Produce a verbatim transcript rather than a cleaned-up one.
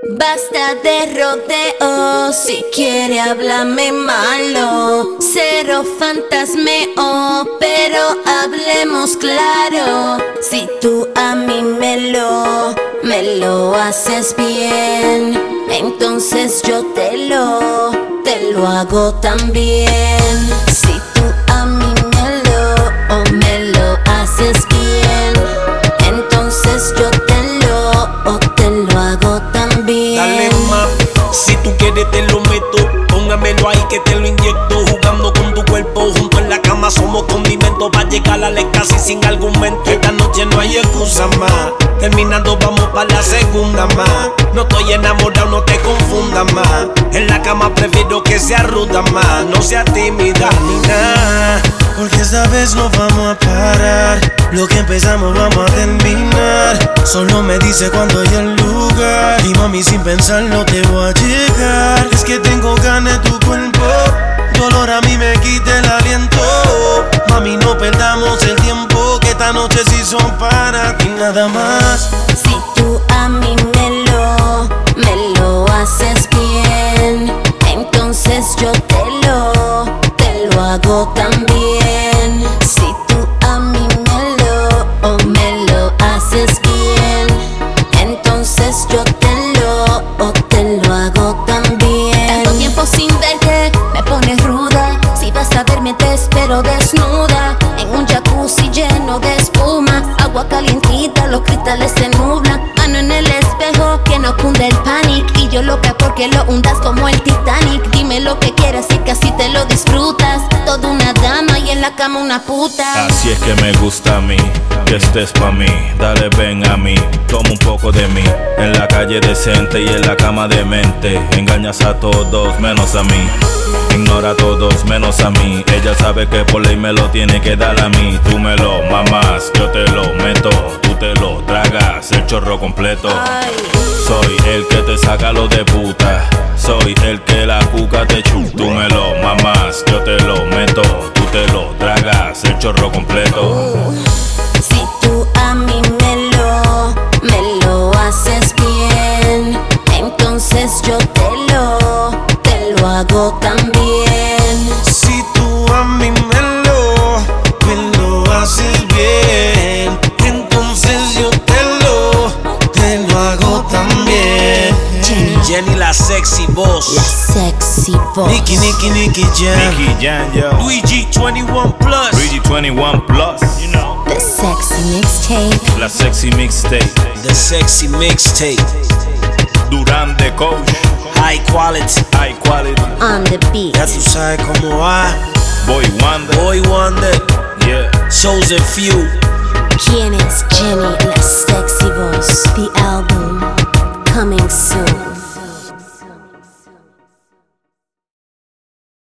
Basta de rodeo, si quiere háblame malo. Cero fantasmeo, pero hablemos claro. Si tú a mí me lo, me lo haces bien, entonces yo te lo, te lo hago también. Si tú a mí me lo, o me lo haces bien, entonces yo te lo, o te lo hago también. Dale más, si tú quieres te lo meto. Póngamelo ahí que te lo inyecto. Jugando con tu cuerpo junto en la cama somos condimento. Pa' llegar al éxtasis sin argumento. Esta noche no hay excusa más. Terminando vamos pa' la segunda más. No estoy enamorado, no te confundas más. En la cama prefiero que sea ruda más. No sea tímida ni nada. Porque esta vez no vamos a parar. Lo que empezamos vamos a terminar. Solo me dice cuando hay el lugar. Y mami sin pensarlo te voy a llegar. Es que tengo ganas de tu cuerpo. Dolor a mí me quita el aliento. Mami no perdamos el tiempo. Que esta noche sí son para ti nada más. Si tú a mí me lo, me lo haces bien, entonces yo te lo, te lo hago también. Si tú a mí me lo, o me lo haces bien, entonces yo te lo, o te lo hago también. Tanto tiempo sin verte me pones ruda. Si vas a verme te espero desnuda en un jacuzzi lleno de espuma, agua calientita, los cristales se nublan. Mano en el espejo que no cunde el panic. Y yo loca porque lo hundas como el Titanic. Dime lo que quieras y casi te lo disfrutas. Toda una dama y en la cama una puta. Así es que me gusta a mí, que estés pa' mí. Dale ven a mí, toma un poco de mí. En la calle decente y en la cama demente. Engañas a todos menos a mí. Ignora a todos menos a mí. Ella sabe que por ley me lo tiene que dar a mí. Tú me lo mamás, yo te lo meto. Tú te lo tragas, el chorro completo. Ay. Soy el que te saca lo de puta. Soy el que la cuca te chupa. Tú me lo mamás, yo te lo meto. Tú te lo tragas, el chorro completo. Uh, si tú a mí me lo, me lo haces bien, entonces yo te lo, te lo hago también. Si tú a mí me lo, me lo haces bien, entonces yo te lo, te lo hago también. Jenny, Jenny la sexy boss. la sexy voz. Nicky, Nicky, Nicky Jam. Nicky Jam, yo. Luigi twenty-one plus. Luigi twenty-one plus. You know. The sexy mixtape. La sexy mixtape. The sexy mixtape. Durán de Coach. High quality. High quality. On the beat. Ya tú sabes cómo va. Boy Wonder. Boy Wonder. Yeah. Chosen few. ¿Quién es Jenny, la sexy voz? The album coming soon.